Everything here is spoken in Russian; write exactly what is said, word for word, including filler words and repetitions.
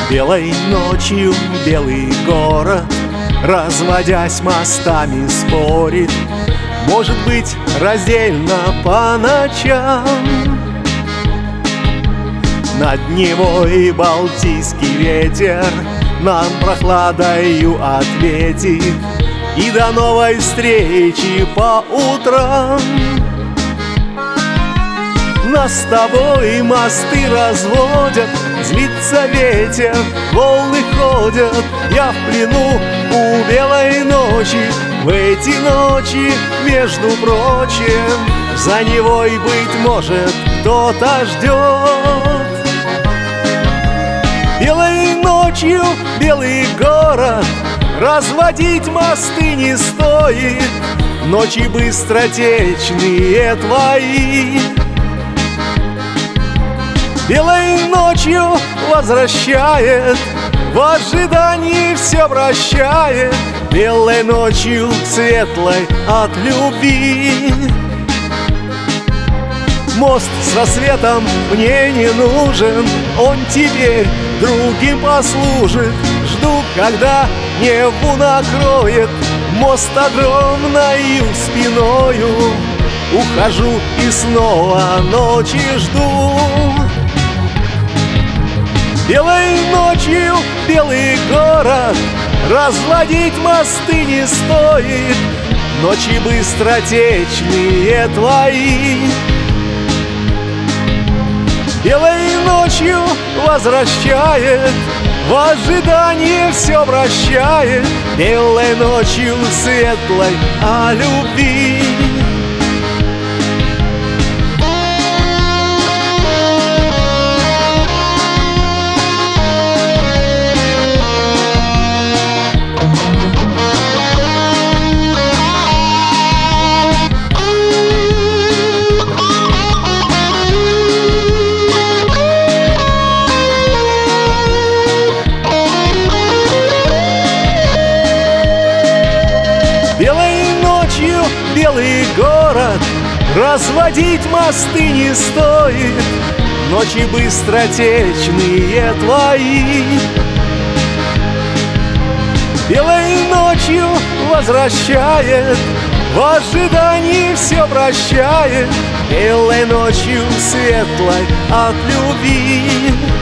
Белой ночью белый город, разводясь мостами, спорит, может быть, раздельно по ночам. Над Невой Балтийский ветер нам прохладою ответит, и до новой встречи по утрам. Нас с тобой мосты разводят, злится ветер, волны ходят. Я в плену у белой ночи, в эти ночи, между прочим, за Невой, быть может, кто-то ждет. Белой ночью белый город, разводить мосты не стоит, ночи быстротечные твои. Белой ночью возвращает, в ожидании все прощает, белой ночью светлой от любви. Мост с рассветом мне не нужен, он теперь другим послужит. Жду, когда Неву накроет мост огромною спиною. Ухожу и снова ночи жду. Белой ночью белый город, разводить мосты не стоит, ночи быстротечные твои. Белой ночью возвращает, в ожидании все прощает, белой ночью светлой о любви. Белой ночью белый город, разводить мосты не стоит, ночи быстротечные твои. Белой ночью возвращает, в ожидании все прощает, белой ночью светлой от любви.